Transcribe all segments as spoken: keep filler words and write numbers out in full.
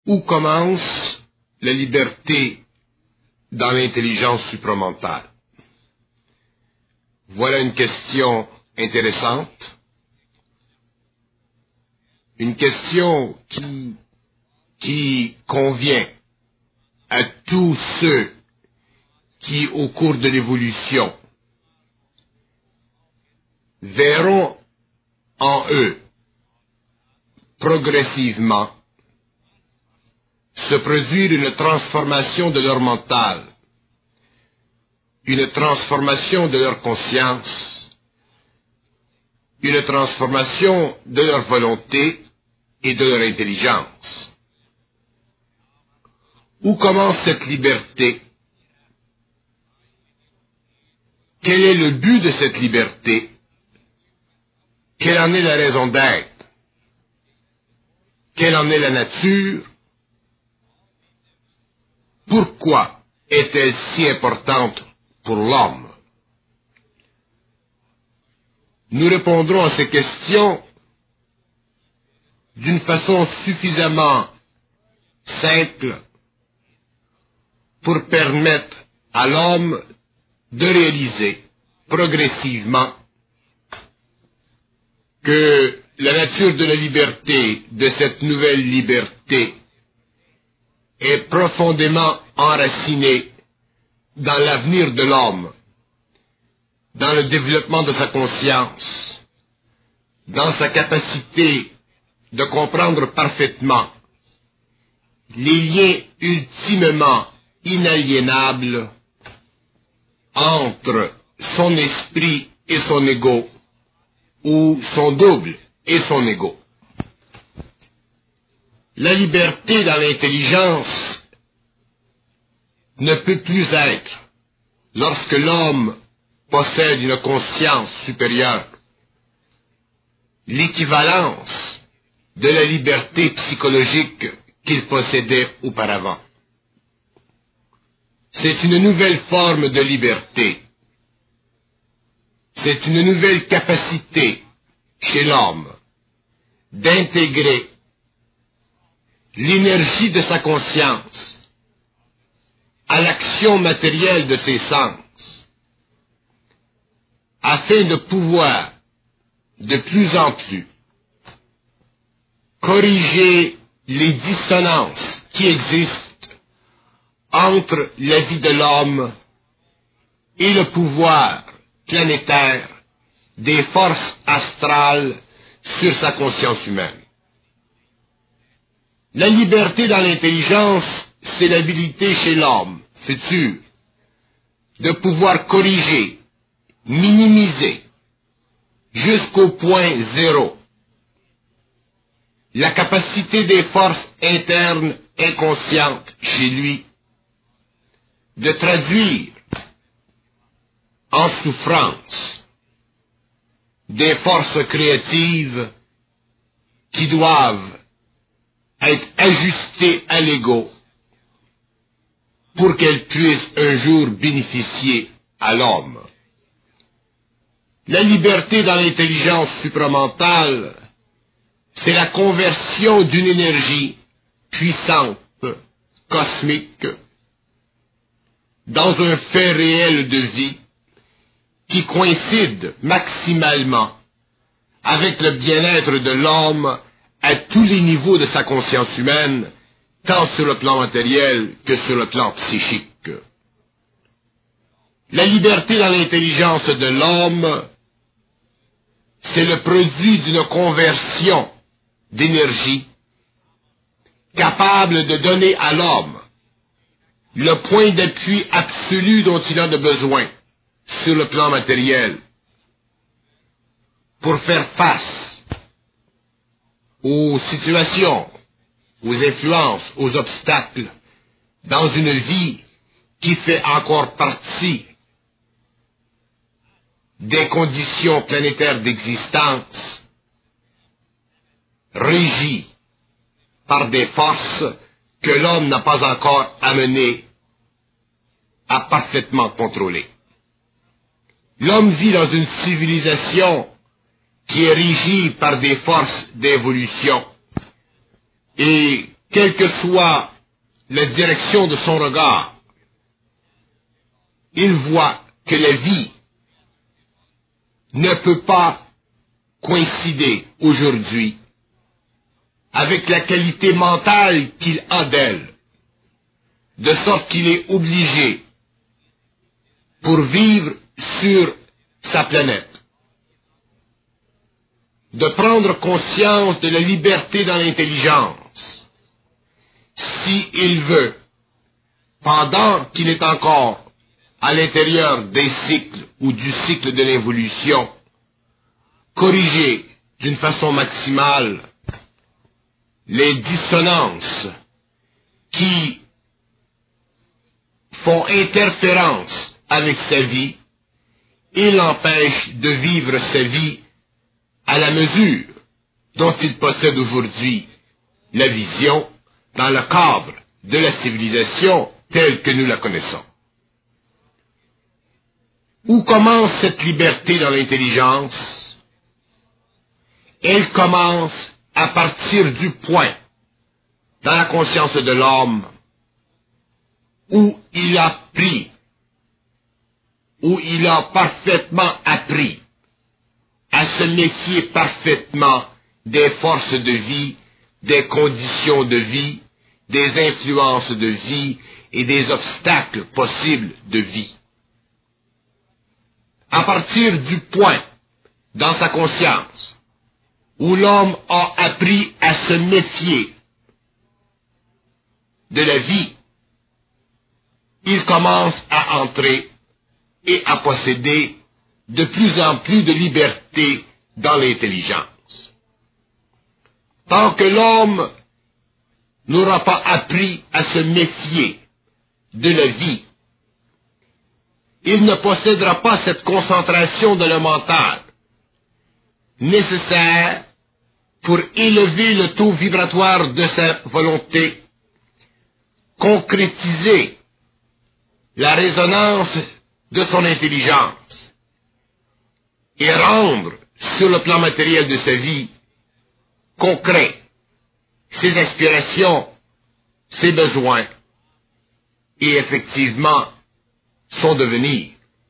Où commence la liberté dans l'intelligence supramentale? Voilà une question intéressante, une question qui, qui convient à tous ceux qui, au cours de l'évolution, verront en eux progressivement se produire une transformation de leur mental, une transformation de leur conscience, une transformation de leur volonté et de leur intelligence. Où commence cette liberté? Quel est le but de cette liberté? Quelle en est la raison d'être? Quelle en est la nature? Pourquoi est-elle si importante pour l'homme? Nous répondrons à ces questions d'une façon suffisamment simple pour permettre à l'homme de réaliser progressivement que la nature de la liberté, de cette nouvelle liberté, est profondément enracinée dans l'avenir de l'homme, dans le développement de sa conscience, dans sa capacité de comprendre parfaitement les liens ultimement inaliénables entre son esprit et son ego, ou son double et son ego. La liberté dans l'intelligence ne peut plus être, lorsque l'homme possède une conscience supérieure, l'équivalence de la liberté psychologique qu'il possédait auparavant. C'est une nouvelle forme de liberté. C'est une nouvelle capacité chez l'homme d'intégrer l'énergie de sa conscience à l'action matérielle de ses sens, afin de pouvoir de plus en plus corriger les dissonances qui existent entre la vie de l'homme et le pouvoir planétaire des forces astrales sur sa conscience humaine. La liberté dans l'intelligence, c'est l'habilité chez l'homme futur de pouvoir corriger, minimiser, jusqu'au point zéro, la capacité des forces internes inconscientes chez lui de traduire en souffrance des forces créatives qui doivent être ajustées à l'ego pour qu'elles puissent un jour bénéficier à l'homme. La liberté dans l'intelligence supramentale, c'est la conversion d'une énergie puissante, cosmique, dans un fait réel de vie qui coïncide maximalement avec le bien-être de l'homme à tous les niveaux de sa conscience humaine, tant sur le plan matériel que sur le plan psychique. La liberté dans l'intelligence de l'homme, c'est le produit d'une conversion d'énergie capable de donner à l'homme le point d'appui absolu dont il a de besoin sur le plan matériel pour faire face aux situations, aux influences, aux obstacles dans une vie qui fait encore partie des conditions planétaires d'existence régies par des forces que l'homme n'a pas encore amenées à parfaitement contrôler. L'homme vit dans une civilisation qui est régie par des forces d'évolution et quelle que soit la direction de son regard, il voit que la vie ne peut pas coïncider aujourd'hui avec la qualité mentale qu'il a d'elle, de sorte qu'il est obligé, pour vivre sur sa planète, de prendre conscience de la liberté dans l'intelligence, s'il veut, pendant qu'il est encore à l'intérieur des cycles ou du cycle de l'évolution, corriger d'une façon maximale les dissonances qui font interférence avec sa vie et l'empêchent de vivre sa vie à la mesure dont il possède aujourd'hui la vision dans le cadre de la civilisation telle que nous la connaissons. Où commence cette liberté dans l'intelligence? Elle commence à partir du point dans la conscience de l'homme où il a pris, où il a parfaitement appris à se méfier parfaitement des forces de vie, des conditions de vie, des influences de vie et des obstacles possibles de vie. À partir du point dans sa conscience où l'homme a appris à se méfier de la vie, il commence à entrer et à posséder de plus en plus de liberté dans l'intelligence. Tant que l'homme n'aura pas appris à se méfier de la vie, il ne possédera pas cette concentration de le mental nécessaire pour élever le taux vibratoire de sa volonté, concrétiser la résonance de son intelligence et rendre sur le plan matériel de sa vie concret ses aspirations, ses besoins et effectivement son devenir.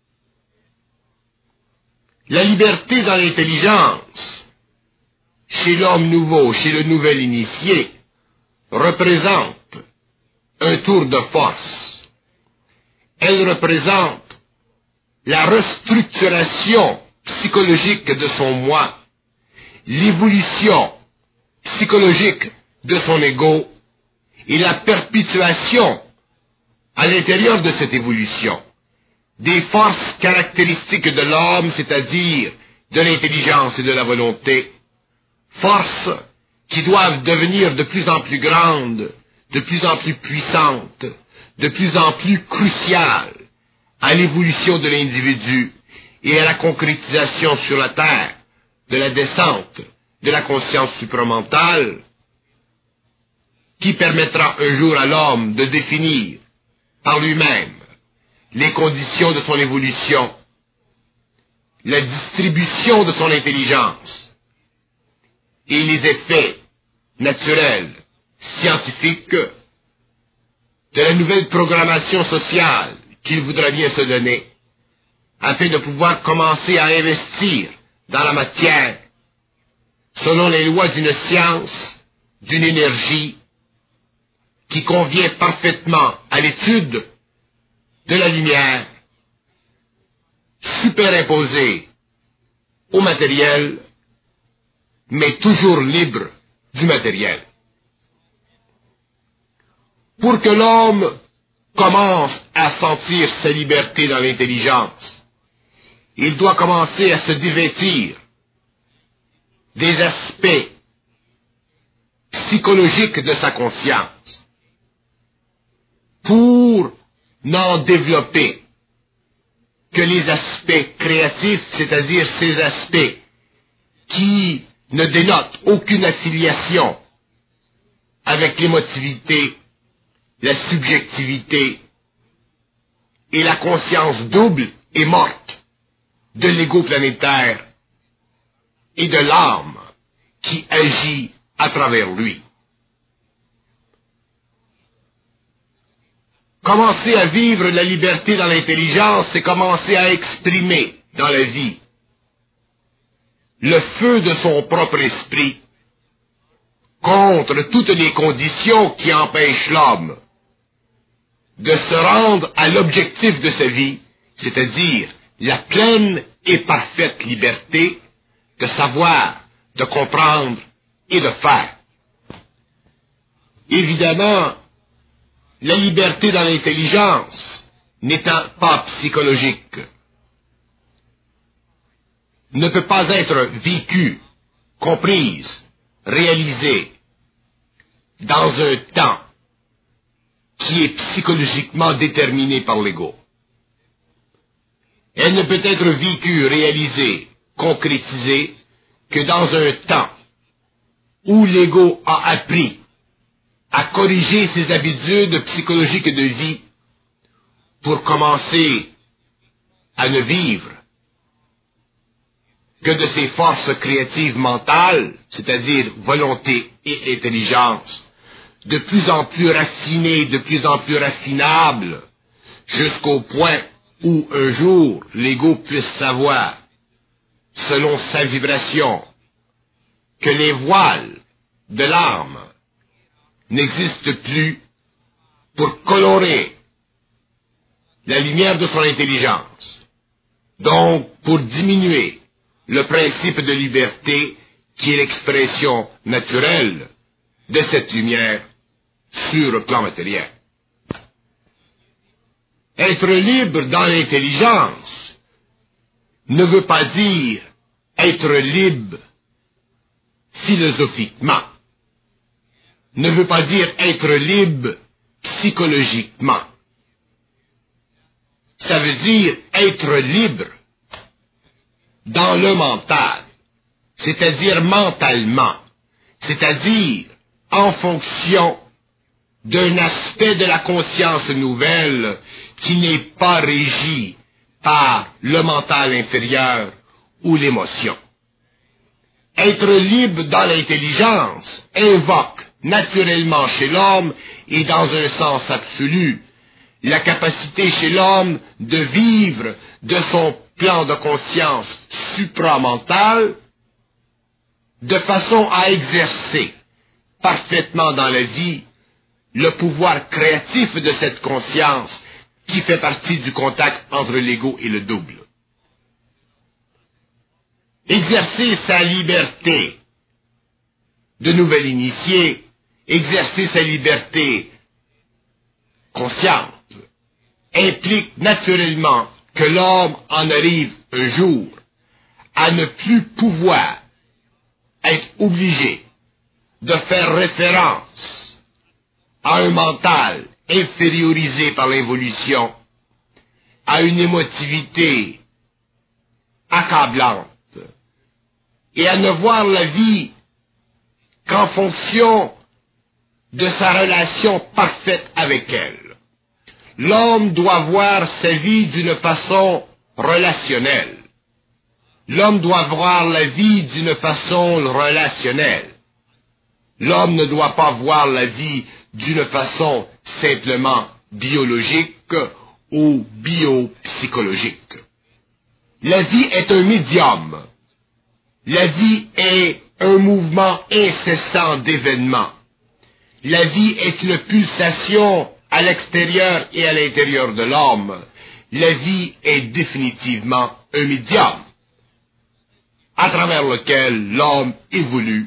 La liberté dans l'intelligence, chez l'homme nouveau, chez le nouvel initié, représente un tour de force. Elle représente la restructuration psychologique de son moi, l'évolution psychologique de son ego et la perpétuation à l'intérieur de cette évolution des forces caractéristiques de l'homme, c'est-à-dire de l'intelligence et de la volonté, forces qui doivent devenir de plus en plus grandes, de plus en plus puissantes, de plus en plus cruciales à l'évolution de l'individu et à la concrétisation sur la terre de la descente de la conscience supramentale, qui permettra un jour à l'homme de définir par lui-même les conditions de son évolution, la distribution de son intelligence et les effets naturels, scientifiques de la nouvelle programmation sociale qu'il voudra bien se donner, afin de pouvoir commencer à investir dans la matière selon les lois d'une science, d'une énergie qui convient parfaitement à l'étude de la lumière, superimposée au matériel, mais toujours libre du matériel. Pour que l'homme commence à sentir sa liberté dans l'intelligence, il doit commencer à se dévêtir des aspects psychologiques de sa conscience pour n'en développer que les aspects créatifs, c'est-à-dire ces aspects qui ne dénotent aucune affiliation avec l'émotivité, la subjectivité et la conscience double et morte de l'ego planétaire et de l'âme qui agit à travers lui. Commencer à vivre la liberté dans l'intelligence, c'est commencer à exprimer dans la vie le feu de son propre esprit contre toutes les conditions qui empêchent l'homme de se rendre à l'objectif de sa vie, c'est-à-dire la pleine et parfaite liberté de savoir, de comprendre et de faire. Évidemment, la liberté dans l'intelligence n'étant pas psychologique, ne peut pas être vécue, comprise, réalisée dans un temps qui est psychologiquement déterminé par l'ego. Elle ne peut être vécue, réalisée, concrétisée que dans un temps où l'ego a appris à corriger ses habitudes psychologiques de vie pour commencer à ne vivre que de ses forces créatives mentales, c'est-à-dire volonté et intelligence, de plus en plus raffinées, de plus en plus raffinables, jusqu'au point où un jour l'ego puisse savoir, selon sa vibration, que les voiles de l'âme n'existent plus pour colorer la lumière de son intelligence, donc pour diminuer le principe de liberté qui est l'expression naturelle de cette lumière sur le plan matériel. Être libre dans l'intelligence ne veut pas dire être libre philosophiquement, ne veut pas dire être libre psychologiquement. Ça veut dire être libre dans le mental, c'est-à-dire mentalement, c'est-à-dire en fonction d'un aspect de la conscience nouvelle qui n'est pas régi par le mental inférieur ou l'émotion. Être libre dans l'intelligence invoque naturellement chez l'homme et dans un sens absolu la capacité chez l'homme de vivre de son plan de conscience supramental de façon à exercer parfaitement dans la vie le pouvoir créatif de cette conscience qui fait partie du contact entre l'ego et le double. Exercer sa liberté de nouvel initié, exercer sa liberté consciente, implique naturellement que l'homme en arrive un jour à ne plus pouvoir être obligé de faire référence à un mental infériorisé par l'évolution, à une émotivité accablante, et à ne voir la vie qu'en fonction de sa relation parfaite avec elle. L'homme doit voir sa vie d'une façon relationnelle. L'homme doit voir la vie d'une façon relationnelle. L'homme ne doit pas voir la vie d'une façon simplement biologique ou biopsychologique. La vie est un médium. La vie est un mouvement incessant d'événements. La vie est une pulsation à l'extérieur et à l'intérieur de l'homme. La vie est définitivement un médium à travers lequel l'homme évolue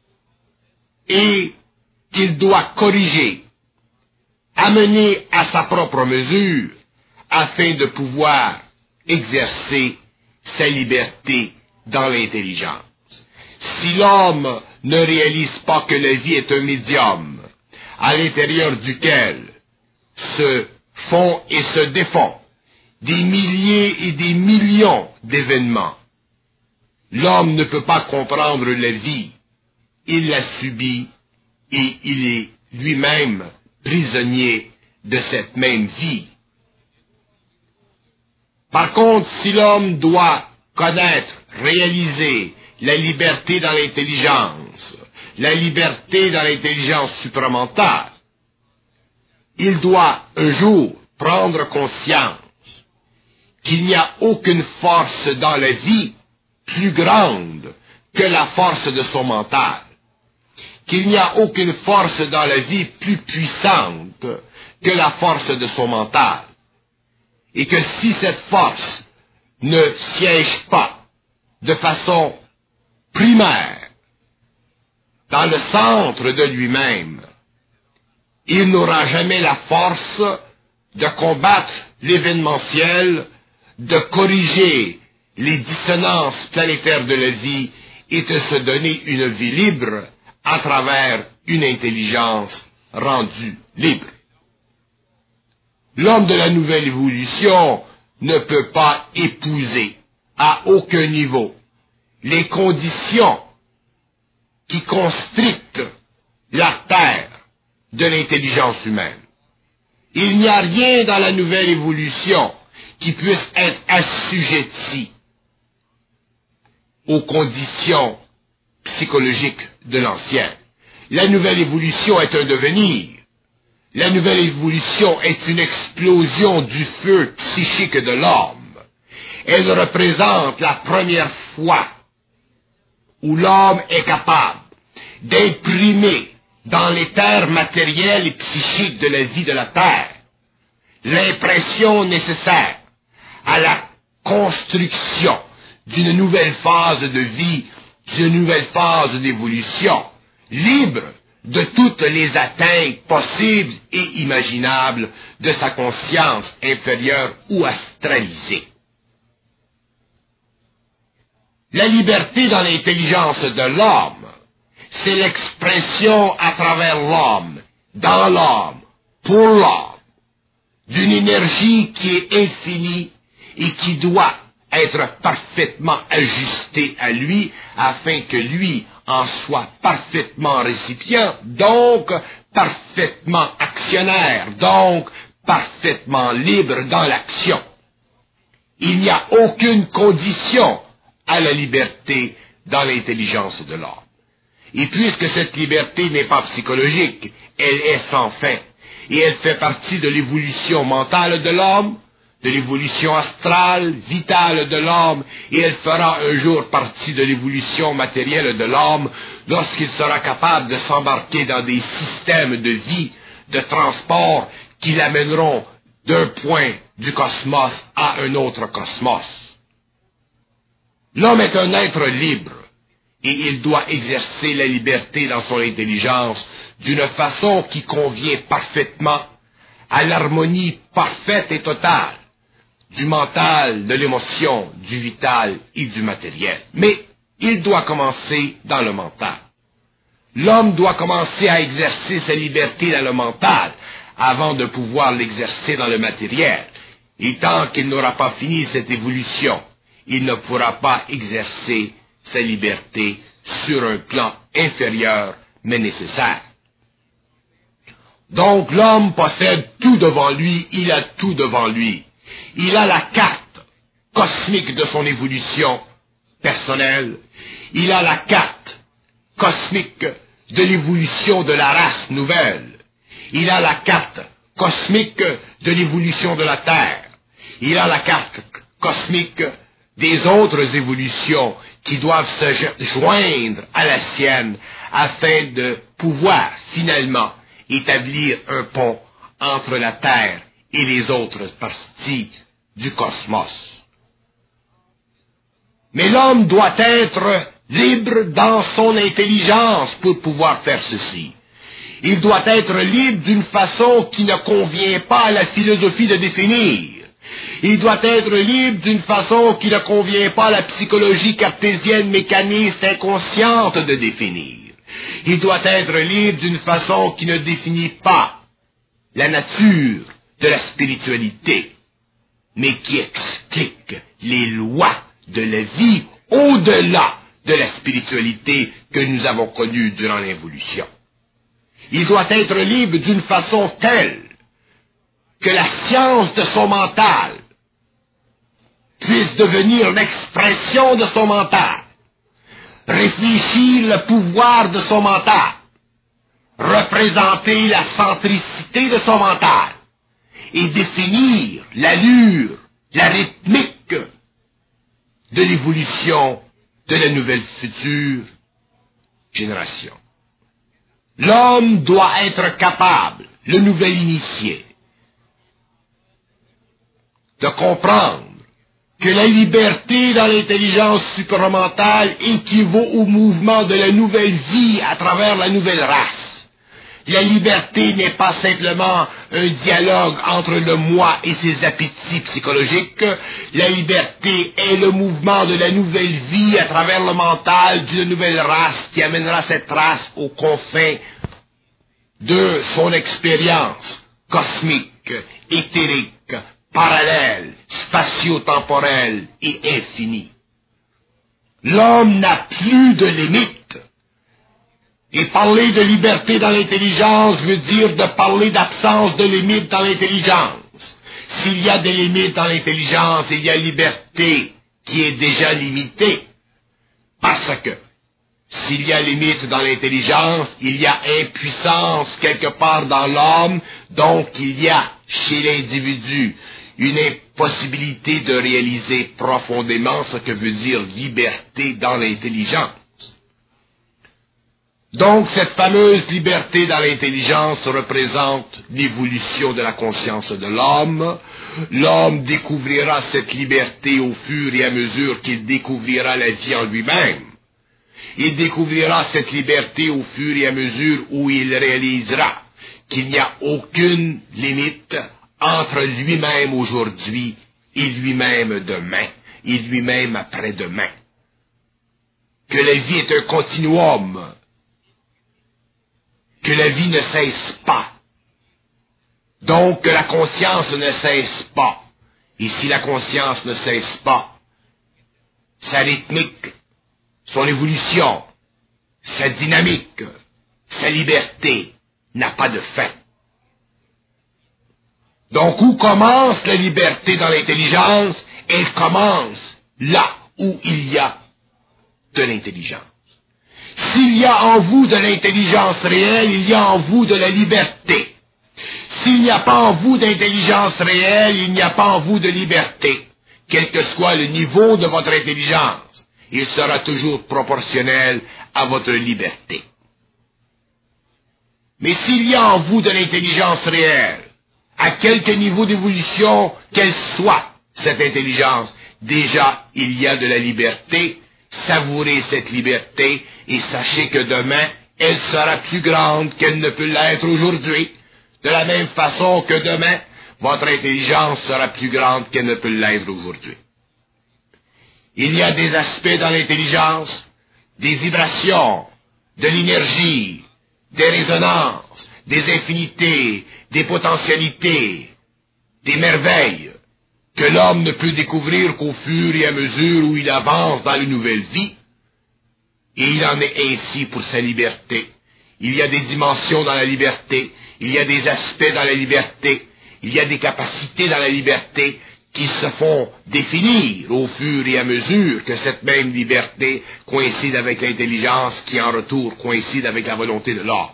et qu'il doit corriger, amener à sa propre mesure afin de pouvoir exercer sa liberté dans l'intelligence. Si l'homme ne réalise pas que la vie est un médium à l'intérieur duquel se font et se défont des milliers et des millions d'événements, l'homme ne peut pas comprendre la vie. Il la subit et il est lui-même prisonnier de cette même vie. Par contre, si l'homme doit connaître, réaliser la liberté dans l'intelligence, la liberté dans l'intelligence supramentale, il doit un jour prendre conscience qu'il n'y a aucune force dans la vie plus grande que la force de son mental, qu'il n'y a aucune force dans la vie plus puissante que la force de son mental, et que si cette force ne siège pas de façon primaire dans le centre de lui-même, il n'aura jamais la force de combattre l'événementiel, de corriger les dissonances planétaires de la vie et de se donner une vie libre à travers une intelligence rendue libre. L'homme de la nouvelle évolution ne peut pas épouser à aucun niveau les conditions qui constrictent la terre de l'intelligence humaine. Il n'y a rien dans la nouvelle évolution qui puisse être assujetti aux conditions psychologiques de l'ancienne. La nouvelle évolution est un devenir. La nouvelle évolution est une explosion du feu psychique de l'homme. Elle représente la première fois où l'homme est capable d'imprimer dans l'éther matériel et psychique de la vie de la Terre l'impression nécessaire à la construction d'une nouvelle phase de vie, d'une nouvelle phase d'évolution, libre de toutes les atteintes possibles et imaginables de sa conscience inférieure ou astralisée. La liberté dans l'intelligence de l'homme, c'est l'expression à travers l'homme, dans l'homme, pour l'homme, d'une énergie qui est infinie et qui doit être parfaitement ajustée à lui afin que lui en soit parfaitement récipient, donc parfaitement actionnaire, donc parfaitement libre dans l'action. Il n'y a aucune condition à la liberté dans l'intelligence de l'homme. Et puisque cette liberté n'est pas psychologique, elle est sans fin, et elle fait partie de l'évolution mentale de l'homme, de l'évolution astrale, vitale de l'homme, et elle fera un jour partie de l'évolution matérielle de l'homme lorsqu'il sera capable de s'embarquer dans des systèmes de vie, de transport qui l'amèneront d'un point du cosmos à un autre cosmos. L'homme est un être libre, et il doit exercer la liberté dans son intelligence d'une façon qui convient parfaitement à l'harmonie parfaite et totale du mental, de l'émotion, du vital et du matériel. Mais il doit commencer dans le mental. L'homme doit commencer à exercer sa liberté dans le mental avant de pouvoir l'exercer dans le matériel. Et tant qu'il n'aura pas fini cette évolution, il ne pourra pas exercer sa liberté sur un plan inférieur mais nécessaire. Donc l'homme possède tout devant lui, il a tout devant lui. Il a la carte cosmique de son évolution personnelle, il a la carte cosmique de l'évolution de la race nouvelle, il a la carte cosmique de l'évolution de la Terre, il a la carte cosmique des autres évolutions qui doivent se joindre à la sienne afin de pouvoir finalement établir un pont entre la Terre et les autres parties du cosmos. Mais l'homme doit être libre dans son intelligence pour pouvoir faire ceci. Il doit être libre d'une façon qui ne convient pas à la philosophie de définir. Il doit être libre d'une façon qui ne convient pas à la psychologie cartésienne, mécaniste, inconsciente de définir. Il doit être libre d'une façon qui ne définit pas la nature de la spiritualité, mais qui explique les lois de la vie au-delà de la spiritualité que nous avons connue durant l'évolution. Il doit être libre d'une façon telle que la science de son mental puisse devenir l'expression de son mental, réfléchir le pouvoir de son mental, représenter la centricité de son mental et définir l'allure, la rythmique de l'évolution de la nouvelle future génération. L'homme doit être capable, le nouvel initié, de comprendre que la liberté dans l'intelligence supramentale équivaut au mouvement de la nouvelle vie à travers la nouvelle race. La liberté n'est pas simplement un dialogue entre le moi et ses appétits psychologiques. La liberté est le mouvement de la nouvelle vie à travers le mental d'une nouvelle race qui amènera cette race aux confins de son expérience cosmique, éthérique, parallèle, spatio-temporelle et infinie. L'homme n'a plus de limites. Et parler de liberté dans l'intelligence veut dire de parler d'absence de limites dans l'intelligence. S'il y a des limites dans l'intelligence, il y a liberté qui est déjà limitée. Parce que s'il y a limite dans l'intelligence, il y a impuissance quelque part dans l'homme, donc il y a chez l'individu une impossibilité de réaliser profondément ce que veut dire liberté dans l'intelligence. Donc, cette fameuse liberté dans l'intelligence représente l'évolution de la conscience de l'homme. L'homme découvrira cette liberté au fur et à mesure qu'il découvrira la vie en lui-même. Il découvrira cette liberté au fur et à mesure où il réalisera qu'il n'y a aucune limite entre lui-même aujourd'hui et lui-même demain, et lui-même après-demain. Que la vie est un continuum, que la vie ne cesse pas. Donc que la conscience ne cesse pas. Et si la conscience ne cesse pas, sa rythmique, son évolution, sa dynamique, sa liberté n'a pas de fin. Donc où commence la liberté dans l'intelligence? Elle commence là où il y a de l'intelligence. S'il y a en vous de l'intelligence réelle, il y a en vous de la liberté. S'il n'y a pas en vous d'intelligence réelle, il n'y a pas en vous de liberté. Quel que soit le niveau de votre intelligence, il sera toujours proportionnel à votre liberté. Mais s'il y a en vous de l'intelligence réelle, à quelque niveau d'évolution qu'elle soit, cette intelligence, déjà il y a de la liberté. Savourez cette liberté et sachez que demain, elle sera plus grande qu'elle ne peut l'être aujourd'hui. De la même façon que demain, votre intelligence sera plus grande qu'elle ne peut l'être aujourd'hui. Il y a des aspects dans l'intelligence, des vibrations, de l'énergie, des résonances, des infinités, des potentialités, des merveilles, que l'homme ne peut découvrir qu'au fur et à mesure où il avance dans une nouvelle vie, et il en est ainsi pour sa liberté. Il y a des dimensions dans la liberté, il y a des aspects dans la liberté, il y a des capacités dans la liberté qui se font définir au fur et à mesure que cette même liberté coïncide avec l'intelligence qui en retour coïncide avec la volonté de l'homme.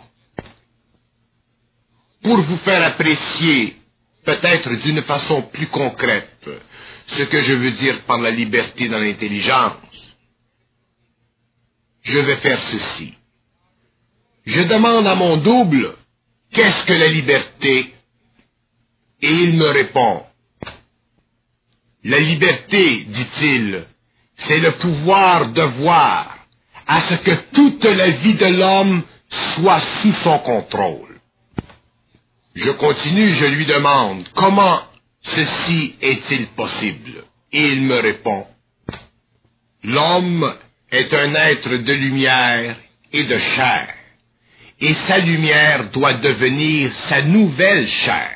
Pour vous faire apprécier peut-être d'une façon plus concrète ce que je veux dire par la liberté dans l'intelligence, je vais faire ceci. Je demande à mon double, qu'est-ce que la liberté? Et il me répond, la liberté, dit-il, c'est le pouvoir de voir à ce que toute la vie de l'homme soit sous son contrôle. Je continue, je lui demande, comment ceci est-il possible? Et il me répond, l'homme est un être de lumière et de chair, et sa lumière doit devenir sa nouvelle chair.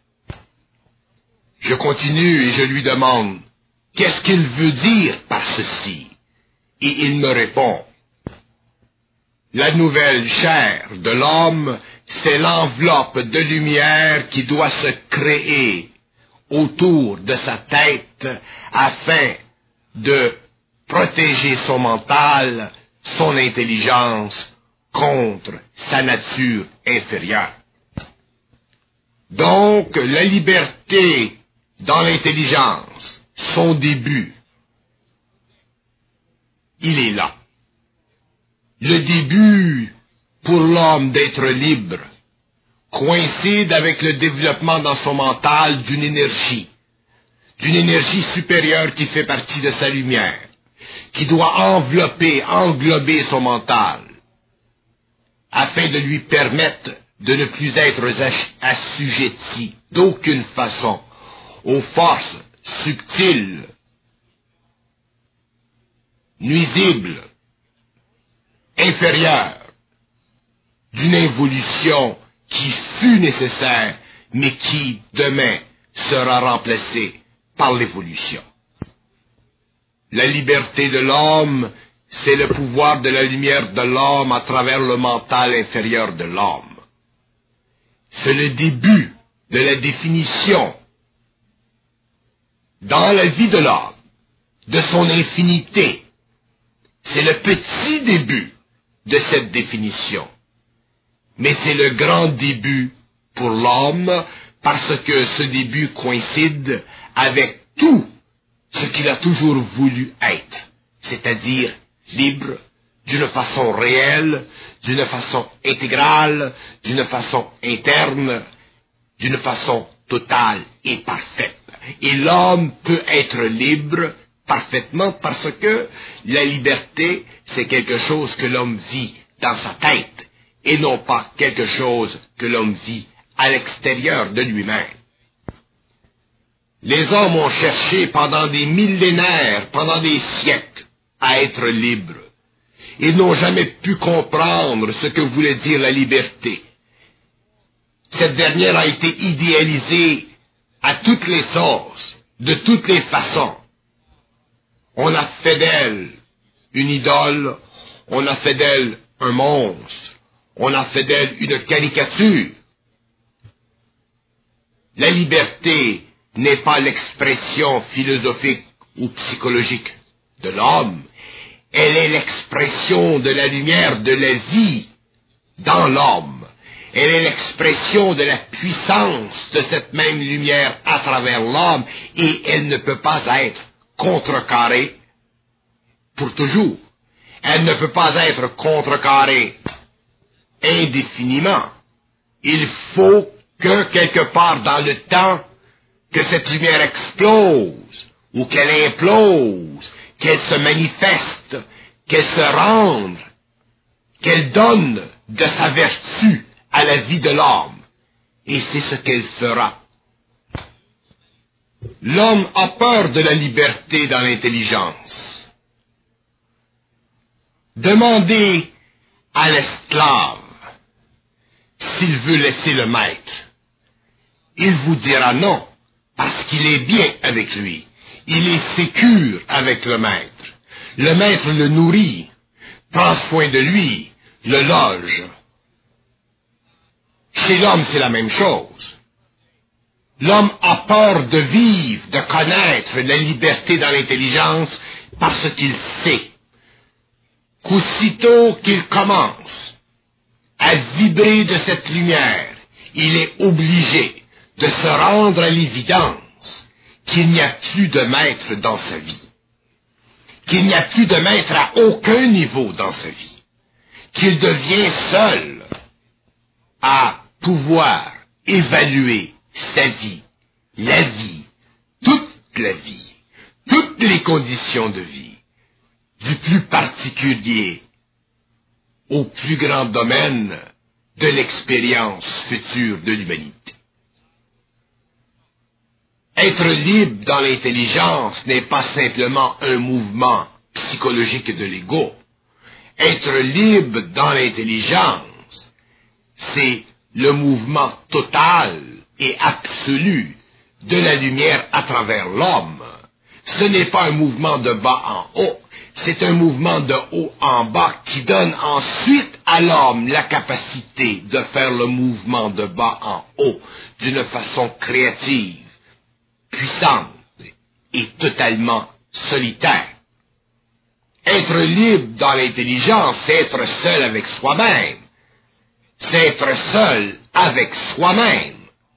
Je continue et je lui demande, qu'est-ce qu'il veut dire par ceci? Et il me répond, la nouvelle chair de l'homme, c'est l'enveloppe de lumière qui doit se créer autour de sa tête afin de protéger son mental, son intelligence contre sa nature inférieure. Donc, la liberté dans l'intelligence, son début, il est là. Le début pour l'homme d'être libre coïncide avec le développement dans son mental d'une énergie, d'une énergie supérieure qui fait partie de sa lumière, qui doit envelopper, englober son mental, afin de lui permettre de ne plus être assujetti d'aucune façon aux forces subtiles, nuisibles, inférieures, d'une évolution qui fut nécessaire, mais qui, demain, sera remplacée par l'évolution. La liberté de l'homme, c'est le pouvoir de la lumière de l'homme à travers le mental inférieur de l'homme. C'est le début de la définition dans la vie de l'homme, de son infinité. C'est le petit début de cette définition. Mais c'est le grand début pour l'homme parce que ce début coïncide avec tout ce qu'il a toujours voulu être, c'est-à-dire libre, d'une façon réelle, d'une façon intégrale, d'une façon interne, d'une façon totale et parfaite. Et l'homme peut être libre parfaitement parce que la liberté, c'est quelque chose que l'homme vit dans sa tête et non pas quelque chose que l'homme vit à l'extérieur de lui-même. Les hommes ont cherché pendant des millénaires, pendant des siècles, à être libres. Ils n'ont jamais pu comprendre ce que voulait dire la liberté. Cette dernière a été idéalisée à toutes les sauces, de toutes les façons. On a fait d'elle une idole, on a fait d'elle un monstre, on a fait d'elle une caricature. La liberté n'est pas l'expression philosophique ou psychologique de l'homme, elle est l'expression de la lumière de la vie dans l'homme. Elle est l'expression de la puissance de cette même lumière à travers l'homme et elle ne peut pas être contrecarrée pour toujours. Elle ne peut pas être contrecarrée indéfiniment. Il faut que quelque part dans le temps, que cette lumière explose ou qu'elle implose, qu'elle se manifeste, qu'elle se rende, qu'elle donne de sa vertu à la vie de l'homme. Et c'est ce qu'elle fera. L'homme a peur de la liberté dans l'intelligence. Demandez à l'esclave s'il veut laisser le maître. Il vous dira non, parce qu'il est bien avec lui. Il est sécure avec le maître. Le maître le nourrit, prend soin de lui, le loge. Chez l'homme, c'est la même chose. L'homme a peur de vivre, de connaître la liberté dans l'intelligence parce qu'il sait qu'aussitôt qu'il commence à vibrer de cette lumière, il est obligé de se rendre à l'évidence qu'il n'y a plus de maître dans sa vie, qu'il n'y a plus de maître à aucun niveau dans sa vie, qu'il devient seul à pouvoir évaluer sa vie, la vie, toute la vie, toutes les conditions de vie, du plus particulier au plus grand domaine de l'expérience future de l'humanité. Être libre dans l'intelligence n'est pas simplement un mouvement psychologique de l'ego. Être libre dans l'intelligence, c'est le mouvement total et absolu de la lumière à travers l'homme. Ce n'est pas un mouvement de bas en haut, c'est un mouvement de haut en bas qui donne ensuite à l'homme la capacité de faire le mouvement de bas en haut d'une façon créative, puissante et totalement solitaire. Être libre dans l'intelligence, c'est être seul avec soi-même. C'est être seul avec soi-même.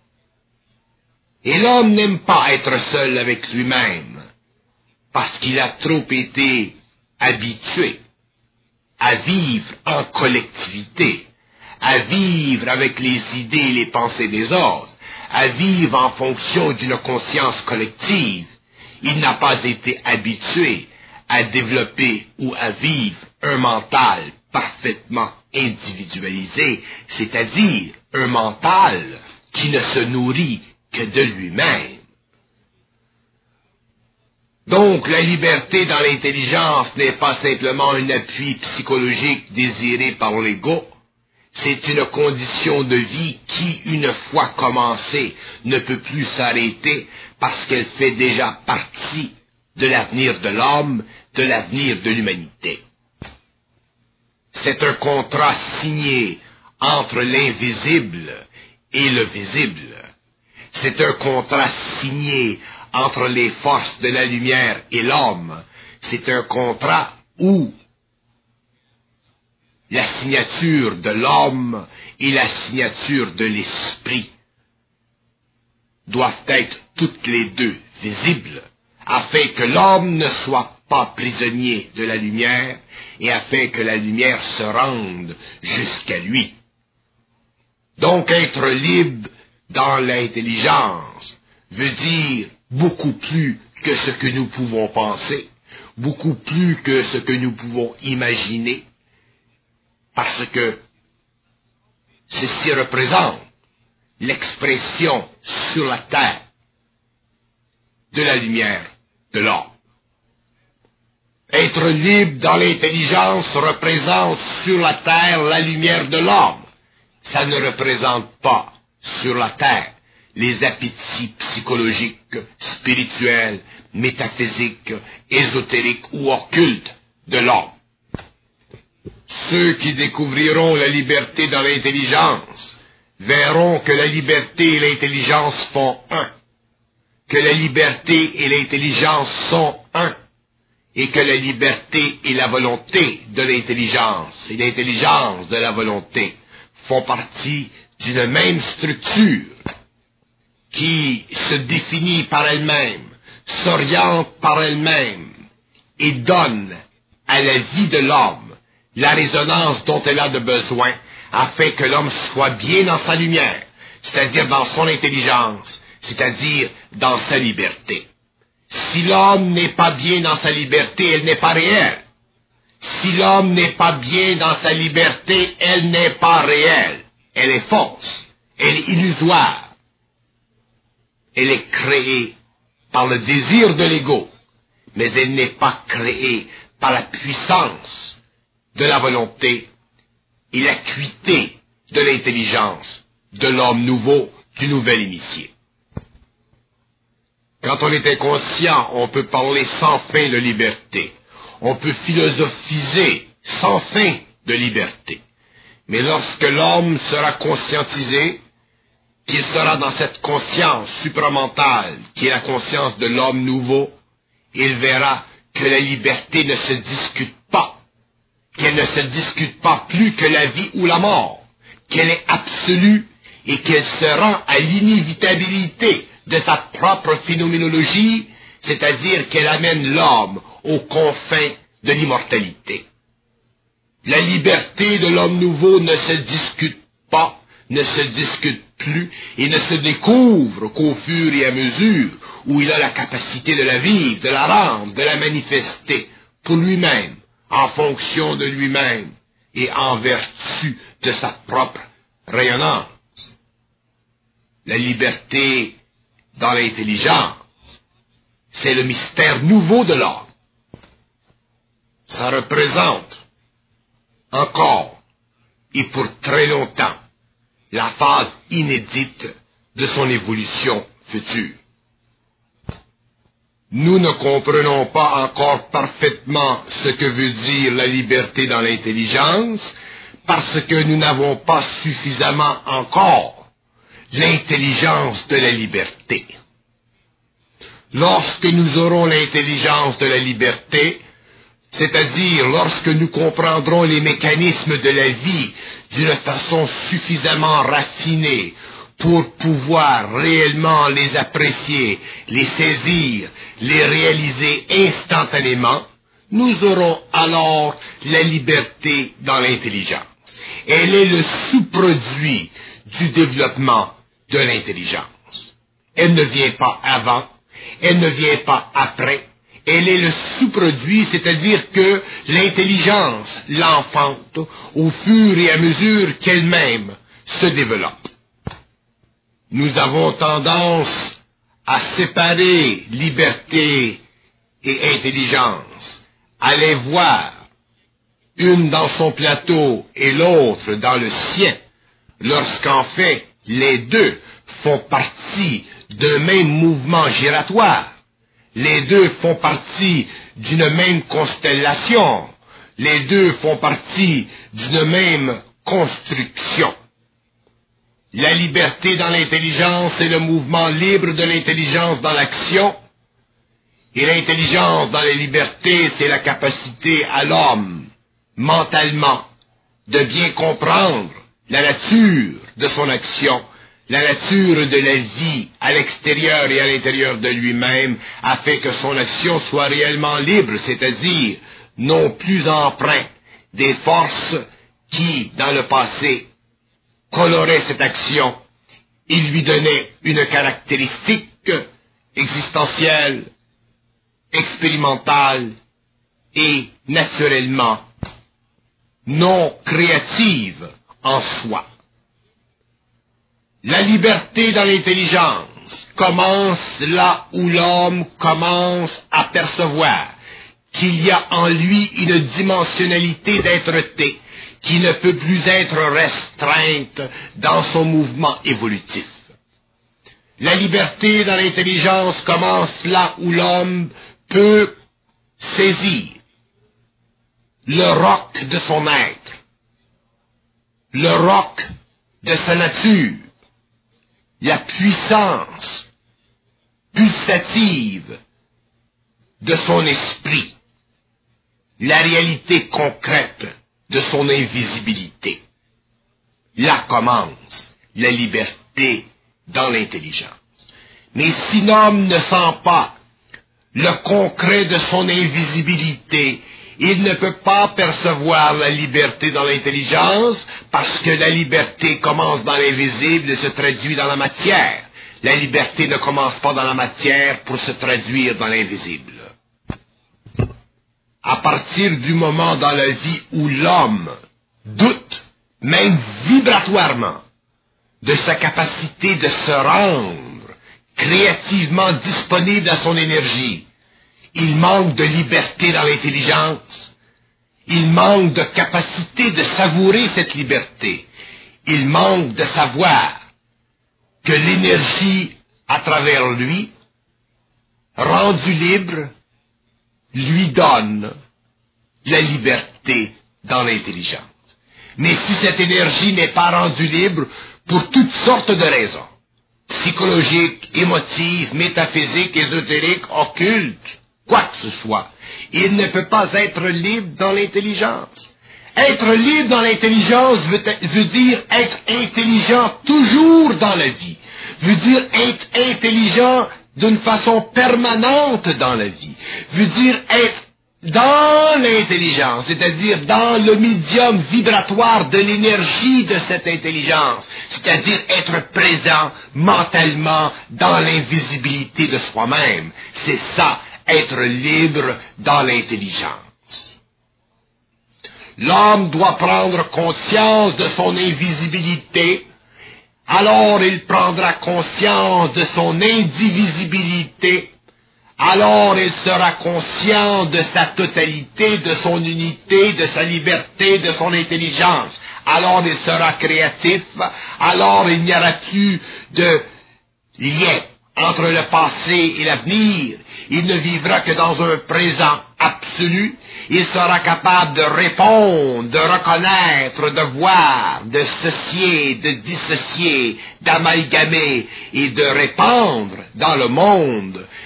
Et l'homme n'aime pas être seul avec lui-même, parce qu'il a trop été habitué à vivre en collectivité, à vivre avec les idées et les pensées des autres, à vivre en fonction d'une conscience collective. Il n'a pas été habitué à développer ou à vivre un mental parfaitement individualisé, c'est-à-dire un mental qui ne se nourrit que de lui-même. Donc, la liberté dans l'intelligence n'est pas simplement un appui psychologique désiré par l'ego, c'est une condition de vie qui, une fois commencée, ne peut plus s'arrêter parce qu'elle fait déjà partie de l'avenir de l'homme, de l'avenir de l'humanité. C'est un contrat signé entre l'invisible et le visible. C'est un contrat signé entre les forces de la lumière et l'homme. C'est un contrat où la signature de l'homme et la signature de l'esprit doivent être toutes les deux visibles, afin que l'homme ne soit pas prisonnier de la lumière et afin que la lumière se rende jusqu'à lui. Donc être libre dans l'intelligence veut dire beaucoup plus que ce que nous pouvons penser, beaucoup plus que ce que nous pouvons imaginer, parce que ceci représente l'expression sur la terre de la lumière de l'homme. Être libre dans l'intelligence représente sur la terre la lumière de l'homme. Ça ne représente pas sur la terre les appétits psychologiques, spirituels, métaphysiques, ésotériques ou occultes de l'homme. Ceux qui découvriront la liberté dans l'intelligence verront que la liberté et l'intelligence font un, que la liberté et l'intelligence sont un, et que la liberté et la volonté de l'intelligence et l'intelligence de la volonté font partie d'une même structure qui se définit par elle-même, s'oriente par elle-même et donne à la vie de l'homme la résonance dont elle a de besoin afin que l'homme soit bien dans sa lumière, c'est-à-dire dans son intelligence, c'est-à-dire dans sa liberté. Si l'homme n'est pas bien dans sa liberté, elle n'est pas réelle. Si l'homme n'est pas bien dans sa liberté, elle n'est pas réelle. Elle est fausse, elle est illusoire. Elle est créée par le désir de l'ego, mais elle n'est pas créée par la puissance de la volonté et l'acuité de l'intelligence de l'homme nouveau, du nouvel initié. Quand on est inconscient, on peut parler sans fin de liberté. On peut philosophiser sans fin de liberté. Mais lorsque l'homme sera conscientisé, qu'il sera dans cette conscience supramentale, qui est la conscience de l'homme nouveau, il verra que la liberté ne se discute pas, qu'elle ne se discute pas plus que la vie ou la mort, qu'elle est absolue et qu'elle se rend à l'inévitabilité de sa propre phénoménologie, c'est-à-dire qu'elle amène l'homme aux confins de l'immortalité. La liberté de l'homme nouveau ne se discute pas, ne se discute plus et ne se découvre qu'au fur et à mesure où il a la capacité de la vivre, de la rendre, de la manifester pour lui-même, en fonction de lui-même et en vertu de sa propre rayonnance. La liberté dans l'intelligence, c'est le mystère nouveau de l'homme. Ça représente encore et pour très longtemps la phase inédite de son évolution future. Nous ne comprenons pas encore parfaitement ce que veut dire la liberté dans l'intelligence parce que nous n'avons pas suffisamment encore l'intelligence de la liberté. Lorsque nous aurons l'intelligence de la liberté, c'est-à-dire lorsque nous comprendrons les mécanismes de la vie d'une façon suffisamment raffinée pour pouvoir réellement les apprécier, les saisir, les réaliser instantanément, nous aurons alors la liberté dans l'intelligence. Elle est le sous-produit du développement de l'intelligence. Elle ne vient pas avant, elle ne vient pas après, elle est le sous-produit, c'est-à-dire que l'intelligence l'enfante au fur et à mesure qu'elle-même se développe. Nous avons tendance à séparer liberté et intelligence, à les voir, une dans son plateau et l'autre dans le sien, lorsqu'en fait les deux font partie d'un même mouvement giratoire. Les deux font partie d'une même constellation. Les deux font partie d'une même construction. La liberté dans l'intelligence est le mouvement libre de l'intelligence dans l'action. Et l'intelligence dans la liberté, c'est la capacité à l'homme, mentalement, de bien comprendre la nature de son action, la nature de la vie à l'extérieur et à l'intérieur de lui-même, afin que son action soit réellement libre, c'est-à-dire non plus empreinte des forces qui, dans le passé, coloraient cette action et lui donnaient une caractéristique existentielle, expérimentale et naturellement non créative en soi. La liberté dans l'intelligence commence là où l'homme commence à percevoir qu'il y a en lui une dimensionnalité d'être-té qui ne peut plus être restreinte dans son mouvement évolutif. La liberté dans l'intelligence commence là où l'homme peut saisir le roc de son être, le roc de sa nature, la puissance pulsative de son esprit, la réalité concrète de son invisibilité. Là commence la liberté dans l'intelligence. Mais si l'homme ne sent pas le concret de son invisibilité, il ne peut pas percevoir la liberté dans l'intelligence parce que la liberté commence dans l'invisible et se traduit dans la matière. La liberté ne commence pas dans la matière pour se traduire dans l'invisible. À partir du moment dans la vie où l'homme doute, même vibratoirement, de sa capacité de se rendre créativement disponible à son énergie, il manque de liberté dans l'intelligence. Il manque de capacité de savourer cette liberté. Il manque de savoir que l'énergie à travers lui, rendue libre, lui donne la liberté dans l'intelligence. Mais si cette énergie n'est pas rendue libre pour toutes sortes de raisons, psychologiques, émotives, métaphysiques, ésotériques, occultes, quoi que ce soit, il ne peut pas être libre dans l'intelligence. Être libre dans l'intelligence veut, veut dire être intelligent toujours dans la vie, veut dire être intelligent d'une façon permanente dans la vie, veut dire être dans l'intelligence, c'est-à-dire dans le médium vibratoire de l'énergie de cette intelligence, c'est-à-dire être présent mentalement dans l'invisibilité de soi-même. C'est ça, être libre dans l'intelligence. L'homme doit prendre conscience de son invisibilité, alors il prendra conscience de son indivisibilité, alors il sera conscient de sa totalité, de son unité, de sa liberté, de son intelligence. Alors il sera créatif, alors il n'y aura plus de lien entre le passé et l'avenir. Il ne vivra que dans un présent absolu. Il sera capable de répondre, de reconnaître, de voir, de dissocier, de dissocier, d'amalgamer et de répandre dans le monde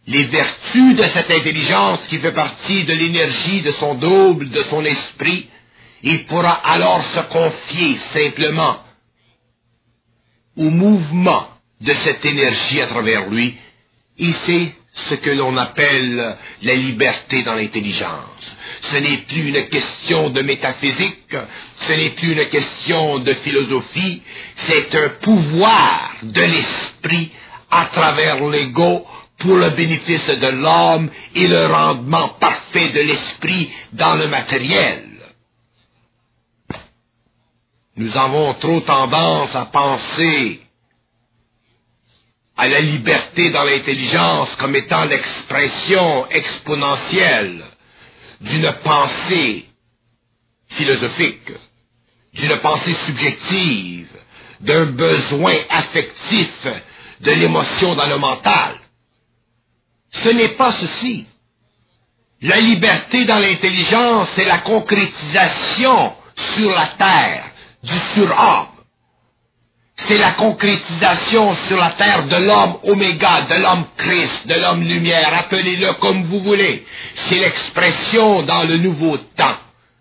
les vertus de cette intelligence qui fait partie de l'énergie de son double, de son esprit, il pourra alors se confier simplement au mouvement de cette énergie à travers lui, et c'est ce que l'on appelle la liberté dans l'intelligence. Ce n'est plus une question de métaphysique, ce n'est plus une question de philosophie, c'est un pouvoir de l'esprit à travers l'ego pour le bénéfice de l'homme et le rendement parfait de l'esprit dans le matériel. Nous avons trop tendance à penser à la liberté dans l'intelligence comme étant l'expression exponentielle d'une pensée philosophique, d'une pensée subjective, d'un besoin affectif, de l'émotion dans le mental. Ce n'est pas ceci. La liberté dans l'intelligence, c'est la concrétisation sur la terre du surhomme. C'est la concrétisation sur la terre de l'homme oméga, de l'homme Christ, de l'homme lumière, appelez-le comme vous voulez. C'est l'expression dans le nouveau temps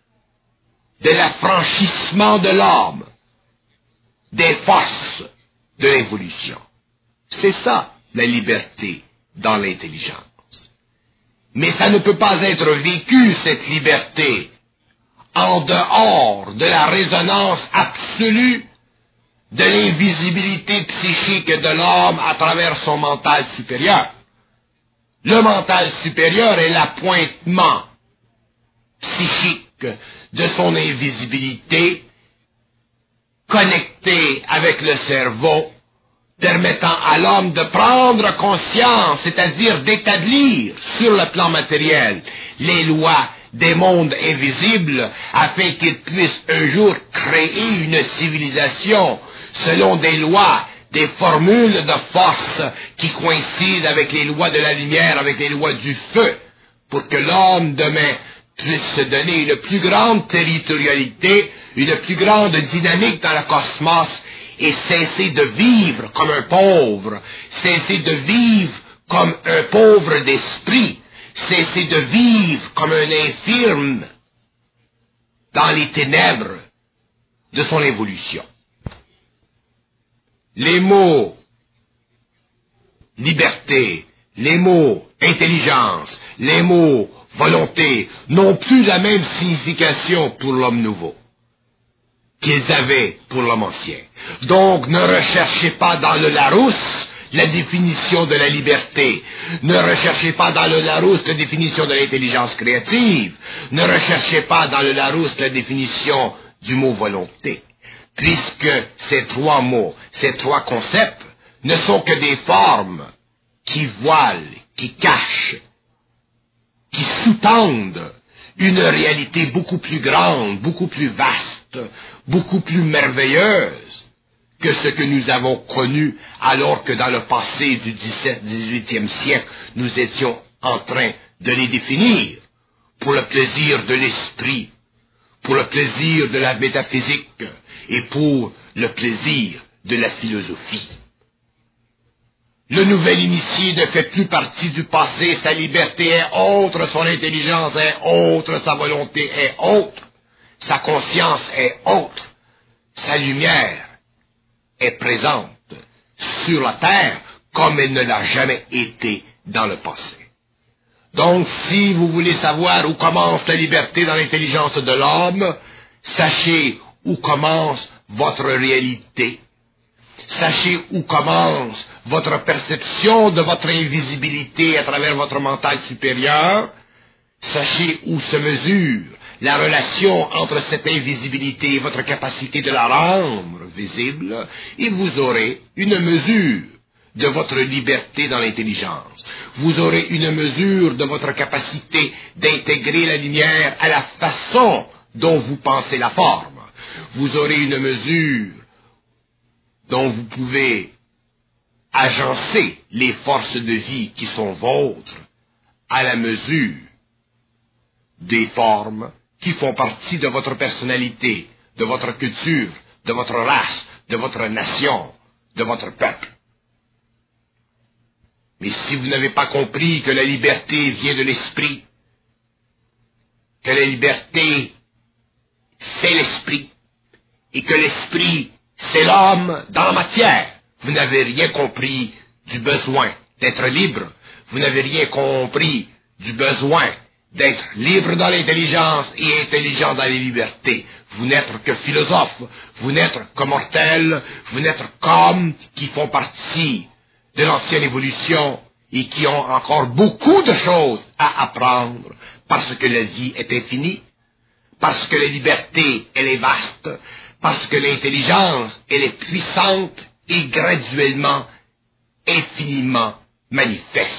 de l'affranchissement de l'homme des forces de l'évolution. C'est ça, la liberté dans l'intelligence. Mais ça ne peut pas être vécu, cette liberté, en dehors de la résonance absolue de l'invisibilité psychique de l'homme à travers son mental supérieur. Le mental supérieur est l'appointement psychique de son invisibilité, connecté avec le cerveau, permettant à l'homme de prendre conscience, c'est-à-dire d'établir sur le plan matériel les lois des mondes invisibles, afin qu'il puisse un jour créer une civilisation selon des lois, des formules de force qui coïncident avec les lois de la lumière, avec les lois du feu, pour que l'homme demain puisse se donner une plus grande territorialité, une plus grande dynamique dans le cosmos, et cesser de vivre comme un pauvre, cesser de vivre comme un pauvre d'esprit, cesser de vivre comme un infirme dans les ténèbres de son évolution. Les mots liberté, les mots intelligence, les mots volonté n'ont plus la même signification pour l'homme nouveau qu'ils avaient pour l'homme ancien. Donc, ne recherchez pas dans le Larousse la définition de la liberté. Ne recherchez pas dans le Larousse la définition de l'intelligence créative. Ne recherchez pas dans le Larousse la définition du mot volonté. Puisque ces trois mots, ces trois concepts, ne sont que des formes qui voilent, qui cachent, qui sous-tendent une réalité beaucoup plus grande, beaucoup plus vaste, beaucoup plus merveilleuse que ce que nous avons connu alors que dans le passé du dix-septième, dix-huitième siècle, nous étions en train de les définir pour le plaisir de l'esprit, pour le plaisir de la métaphysique et pour le plaisir de la philosophie. Le nouvel initié ne fait plus partie du passé, sa liberté est autre, son intelligence est autre, sa volonté est autre, sa conscience est autre, sa lumière est présente sur la terre comme elle ne l'a jamais été dans le passé. Donc, si vous voulez savoir où commence la liberté dans l'intelligence de l'homme, sachez où commence votre réalité. Sachez où commence votre perception de votre invisibilité à travers votre mental supérieur. Sachez où se mesure la relation entre cette invisibilité et votre capacité de la rendre visible, et vous aurez une mesure de votre liberté dans l'intelligence. Vous aurez une mesure de votre capacité d'intégrer la lumière à la façon dont vous pensez la forme. Vous aurez une mesure dont vous pouvez agencer les forces de vie qui sont vôtres à la mesure des formes qui font partie de votre personnalité, de votre culture, de votre race, de votre nation, de votre peuple. Mais si vous n'avez pas compris que la liberté vient de l'esprit, que la liberté, c'est l'esprit, et que l'esprit, c'est l'homme dans la matière, vous n'avez rien compris du besoin d'être libre. Vous n'avez rien compris du besoin d'être libre dans l'intelligence et intelligent dans les libertés. Vous n'êtes que philosophe, vous n'êtes que mortel, vous n'êtes qu'hommes qui font partie de l'ancienne évolution et qui ont encore beaucoup de choses à apprendre parce que la vie est infinie, parce que la liberté, elle est vaste, parce que l'intelligence, elle est puissante et graduellement, infiniment manifeste.